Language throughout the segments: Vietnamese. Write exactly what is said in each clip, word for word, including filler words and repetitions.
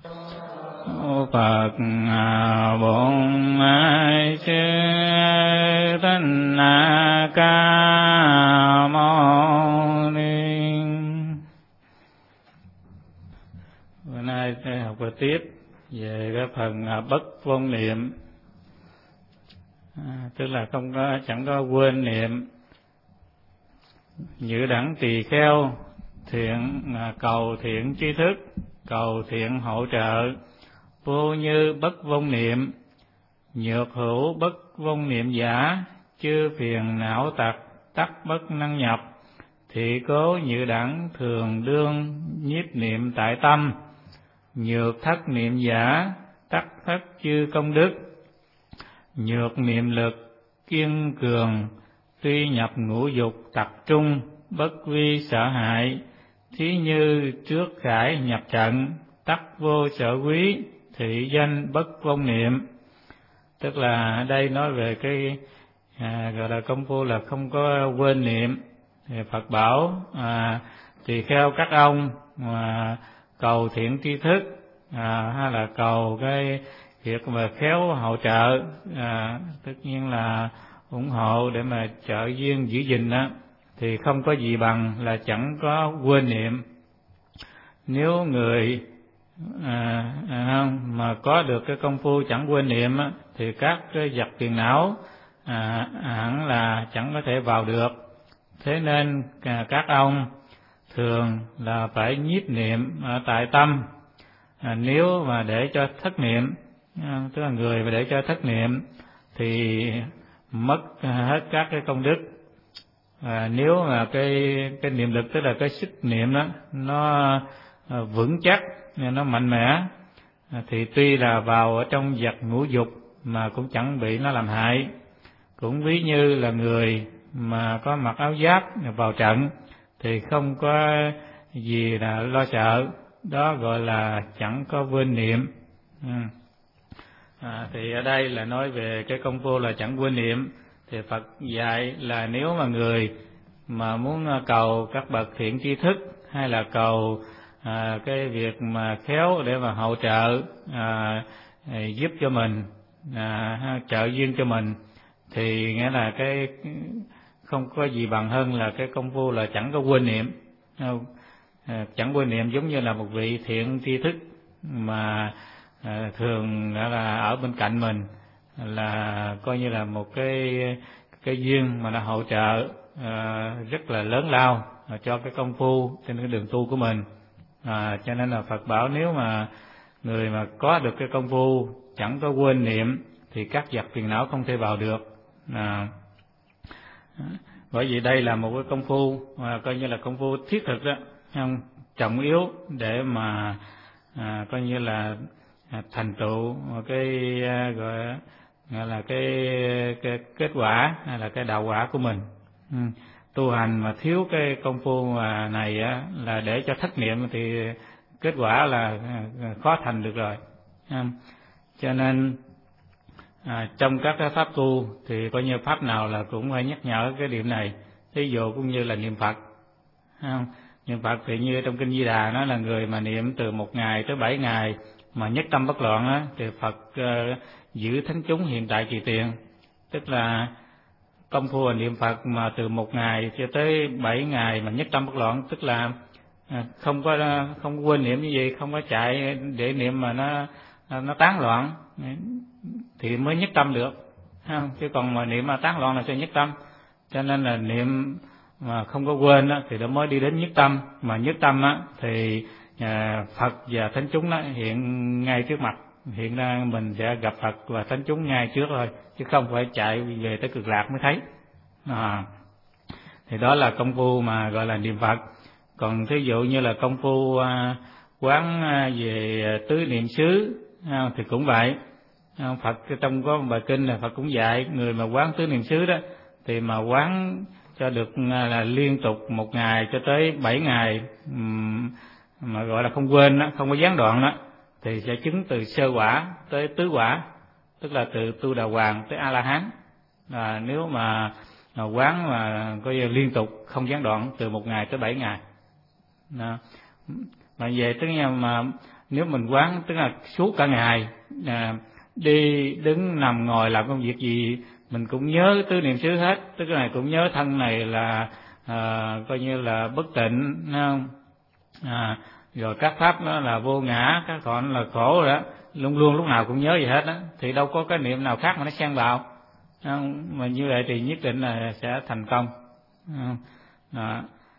Phật Bổn Sư Thích Ca Mâu Ni. Bữa nay sẽ học bài tiếp về cái phần bất vong niệm, à, tức là không có chẳng có quên niệm. Nhữ đẳng tỳ kheo thiện cầu thiện tri thức, cầu thiện hỗ trợ, vô như bất vong niệm, nhược hữu bất vong niệm giả, chư phiền não tặc tắc bất năng nhập, thị cố nhữ đẳng thường đương nhiếp niệm tại tâm, nhược thất niệm giả tắc thất chư công đức, nhược niệm lực kiên cường, tuy nhập ngũ dục tập trung, bất vi sợ hại, thí như trước khải nhập trận, tắc vô sở quý, thị danh bất vong niệm. Tức là ở đây nói về cái à, gọi là công phu là không có quên niệm. Thì Phật bảo à, tỳ kheo các ông mà cầu thiện tri thức, à, hay là cầu cái việc mà khéo hỗ trợ, à, tất nhiên là ủng hộ để mà trợ duyên giữ gìn đó, thì không có gì bằng là chẳng có quên niệm. Nếu người à, à, mà có được cái công phu chẳng quên niệm á, thì các cái vật phiền não à, hẳn là chẳng có thể vào được. Thế nên à, các ông thường là phải nhiếp niệm ở tại tâm. À, nếu mà để cho thất niệm, à, tức là người mà để cho thất niệm thì mất hết các cái công đức. À, nếu mà cái cái niệm lực, tức là cái sức niệm đó nó vững chắc, nó mạnh mẽ, thì tuy là vào ở trong vật ngũ dục mà cũng chẳng bị nó làm hại. Cũng ví như là người mà có mặc áo giáp vào trận thì không có gì là lo sợ, đó gọi là chẳng có quên niệm. À, thì ở đây là nói về cái công phu là chẳng quên niệm. Thì Phật dạy là nếu mà người mà muốn cầu các bậc thiện tri thức, hay là cầu à, cái việc mà khéo để mà hỗ trợ à, giúp cho mình, à, trợ duyên cho mình, thì nghĩa là cái không có gì bằng hơn là cái công phu là chẳng có quên niệm. À, chẳng quên niệm giống như là một vị thiện tri thức mà à, thường là ở bên cạnh mình, là coi như là một cái cái duyên mà nó hỗ trợ à, rất là lớn lao à, cho cái công phu trên cái đường tu của mình. À, cho nên là Phật bảo nếu mà người mà có được cái công phu chẳng có quên niệm thì các vật phiền não không thể vào được. À, bởi vì đây là một cái công phu à, coi như là công phu thiết thực đó, không trọng yếu để mà à, coi như là à, thành tựu cái à, gọi, gọi là cái, cái kết quả hay là cái đạo quả của mình. Ừ. Tu hành mà thiếu cái công phu mà này á, là để cho thất niệm thì kết quả là khó thành được rồi. À, cho nên à, trong các cái pháp tu thì coi như pháp nào là cũng phải nhắc nhở cái điểm này. Ví dụ cũng như là niệm Phật. À, niệm Phật thì như trong kinh Di Đà nói là người mà niệm từ một ngày tới bảy ngày mà nhất tâm bất loạn á, thì Phật uh, giữ thánh chúng hiện tại trì tiền. Tức là công phu niệm Phật mà từ một ngày cho tới bảy ngày mà nhất tâm bất loạn, tức là à, không có không quên niệm như vậy, không có chạy để niệm mà nó nó tán loạn thì mới nhất tâm được. Không? Chứ còn mà niệm mà tán loạn là sẽ nhất tâm. Cho nên là niệm mà không có quên đó, thì nó mới đi đến nhất tâm. Mà nhất tâm á, thì à, Phật và thánh chúng đó hiện ngay trước mặt, hiện ra mình sẽ gặp Phật và thánh chúng ngay trước thôi, chứ không phải chạy về tới Cực Lạc mới thấy. À, thì đó là công phu mà gọi là niệm Phật. Còn thí dụ như là công phu à, quán à, về tứ niệm xứ à, thì cũng vậy. À, Phật trong có một bài kinh là Phật cũng dạy người mà quán tứ niệm xứ đó thì mà quán cho được à, là liên tục một ngày cho tới bảy ngày, um, mà gọi là không quên đó, không có gián đoạn đó, thì sẽ chứng từ sơ quả tới tứ quả, tức là từ tu đà hoàng tới a la hán. À, nếu mà, mà quán mà coi liên tục không gián đoạn từ một ngày tới bảy ngày. Đó. Mà về tức là mà Nếu mình quán tức là suốt cả ngày, à, đi đứng nằm ngồi làm công việc gì mình cũng nhớ tứ niệm xứ hết, tức là cũng nhớ thân này là à, coi như là bất tịnh, thấy không? À, rồi các pháp đó là vô ngã, các thọ là khổ rồi đó, luôn luôn lúc nào cũng nhớ gì hết đó, thì đâu có cái niệm nào khác mà nó xen vào, không? Mà như vậy thì nhất định là sẽ thành công. Đó.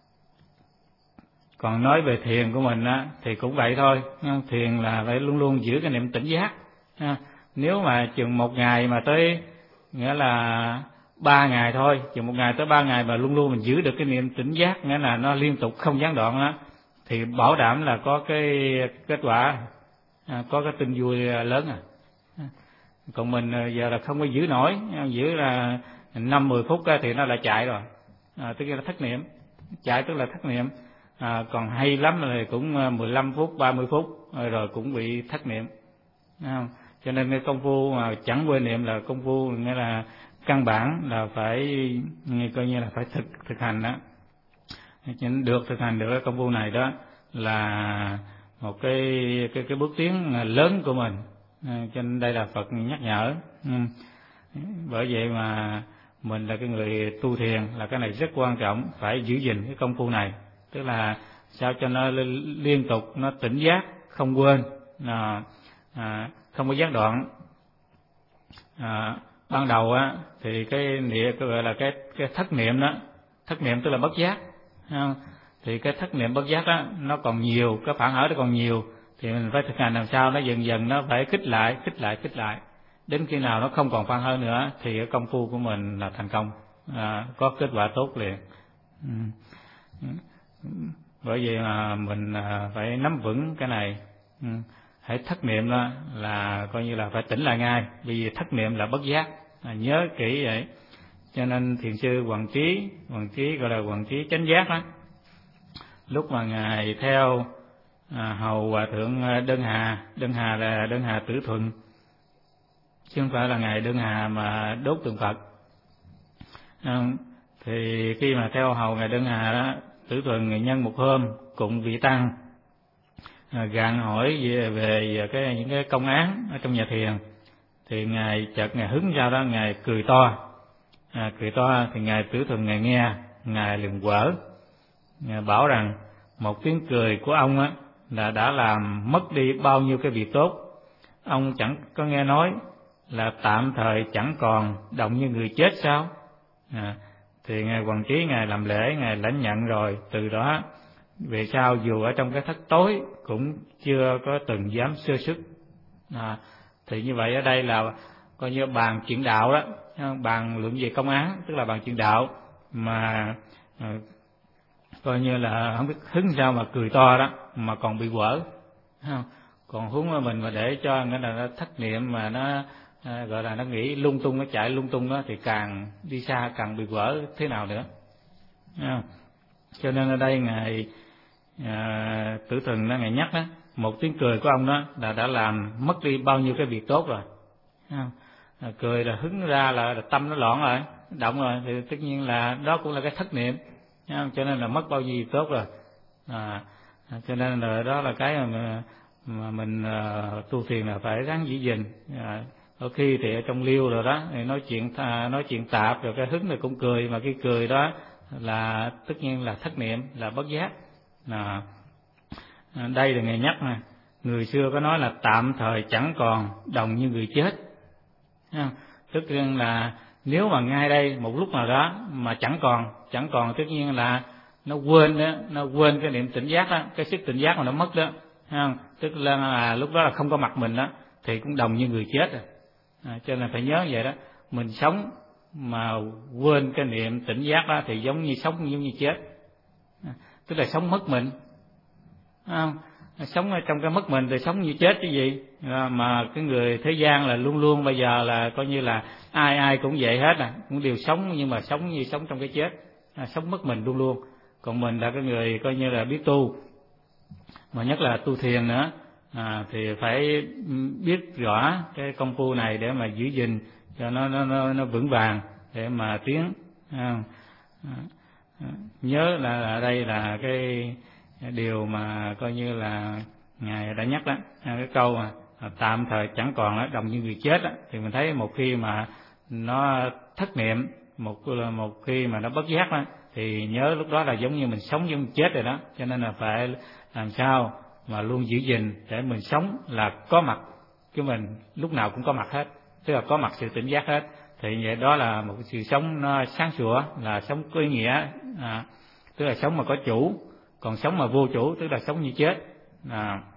Còn nói về thiền của mình á thì cũng vậy thôi, thiền là phải luôn luôn giữ cái niệm tỉnh giác. Nếu mà chừng một ngày mà tới nghĩa là ba ngày thôi, chừng một ngày tới ba ngày mà luôn luôn mình giữ được cái niệm tỉnh giác, nghĩa là nó liên tục không gián đoạn đó, thì bảo đảm là có cái kết quả, có cái tin vui lớn à. Còn mình giờ là không có giữ nổi, giữ là năm mười phút thì nó lại chạy rồi, à, tức là thất niệm, chạy tức là thất niệm. À, còn hay lắm là cũng mười lăm phút, ba mươi phút rồi cũng bị thất niệm. Không? Cho nên cái công phu mà chẳng quên niệm là công phu nghĩa là căn bản là phải coi như là phải thực thực hành đó. Được thực hành được cái công phu này đó là một cái cái cái bước tiến lớn của mình. À, cho nên đây là Phật nhắc nhở. Ừ. Bởi vậy mà mình là cái người tu thiền là cái này rất quan trọng, phải giữ gìn cái công phu này, tức là sao cho nó liên tục, nó tỉnh giác, không quên, à, à, không có gián đoạn. À, ban đầu á thì cái niệm cái gọi là cái cái thất niệm đó, thất niệm tức là bất giác, không? Thì cái thất niệm bất giác đó nó còn nhiều, cái phản ở nó còn nhiều, thì mình phải thực hành làm sao nó dần dần nó phải kích lại, kích lại, kích lại, đến khi nào nó không còn phản hơn nữa thì cái công phu của mình là thành công, à, có kết quả tốt liền. Ừ. Bởi vậy mà mình phải nắm vững cái này. Ừ. Hãy thất niệm đó là coi như là phải tỉnh lại ngay, vì thất niệm là bất giác, à, nhớ kỹ vậy. Cho nên thiền sư Hoàng Trí, Hoàng Trí gọi là Hoàng Trí chánh giác đó, lúc mà ngài theo à, hầu hòa thượng Đơn Hà, Đơn Hà là Đơn Hà Tử Thuận, chứ không phải là ngài Đơn Hà mà đốt tượng Phật. À, thì khi mà theo hầu ngài Đơn Hà đó, Tử Thuận ngày nhân một hôm cùng vị tăng à, gạn hỏi về, về cái những cái công án ở trong nhà thiền, thì ngài chợt ngài hứng ra đó, ngài cười to, à, cười to thì ngài Tử Thuận ngài nghe, ngài liền quở, ngài bảo rằng một tiếng cười của ông á là đã làm mất đi bao nhiêu cái việc tốt. Ông chẳng có nghe nói là tạm thời chẳng còn động như người chết sao? À, thì ngài Hoàng Trí ngài làm lễ, ngài lãnh nhận rồi, từ đó về sau dù ở trong cái thất tối cũng chưa có từng dám sơ xuất. À, thì như vậy ở đây là coi như bàn chuyện đạo đó, bàn luận về công án, tức là bàn chuyện đạo mà à, coi như là không biết hứng sao mà cười to đó mà còn bị quở, không? Còn huống mà mình mà để cho nghĩa là nó thất niệm mà nó à, gọi là nó nghĩ lung tung, nó chạy lung tung đó, thì càng đi xa càng bị quở thế nào nữa, không? Cho nên ở đây ngài à, Tử Thuận đó ngài nhắc đó, một tiếng cười của ông đó là đã làm mất đi bao nhiêu cái việc tốt rồi, không? À, cười là hứng ra là, là tâm nó loạn rồi, động rồi, thì tất nhiên là đó cũng là cái thất niệm, không? Cho nên là mất bao nhiêu việc tốt rồi. À, cho nên là đó là cái mà, mà mình uh, tu thiền là phải ráng giữ gìn. À, đôi khi thì ở trong liêu rồi đó thì nói chuyện à, nói chuyện tạp rồi cái hứng này cũng cười, mà cái cười đó là tất nhiên là thất niệm, là bất giác. À, đây là ngài nhắc nè, người xưa có nói là tạm thời chẳng còn đồng như người chết. À, tức là nếu mà ngay đây một lúc nào đó mà chẳng còn, chẳng còn tất nhiên là nó quên đó, nó quên cái niệm tỉnh giác đó, cái sức tỉnh giác mà nó mất đó, không? Tức là, là lúc đó là không có mặt mình đó, thì cũng đồng như người chết rồi. À, cho nên phải nhớ vậy đó, mình sống mà quên cái niệm tỉnh giác đó thì giống như sống giống như chết, à, tức là sống mất mình, không? Sống ở trong cái mất mình thì sống như chết cái gì, à, mà cái người thế gian là luôn luôn bây giờ là coi như là ai ai cũng vậy hết, à, cũng đều sống nhưng mà sống như sống trong cái chết, à, sống mất mình luôn luôn. Còn mình là cái người coi như là biết tu, mà nhất là tu thiền nữa, à, thì phải biết rõ cái công phu này để mà giữ gìn cho nó nó nó, nó vững vàng để mà tiến. À, à, nhớ là ở đây là cái điều mà coi như là Ngài đã nhắc đó, cái câu mà tạm thời chẳng còn đó, đồng như người chết đó, thì mình thấy một khi mà nó thất niệm, một một khi mà nó bất giác đó, thì nhớ lúc đó là giống như mình sống giống chết rồi đó, cho nên là phải làm sao mà luôn giữ gìn để mình sống là có mặt, chứ mình lúc nào cũng có mặt hết, tức là có mặt sự tỉnh giác hết, thì vậy đó là một sự sống nó sáng sủa, là sống có ý nghĩa, à, tức là sống mà có chủ, còn sống mà vô chủ tức là sống như chết. À,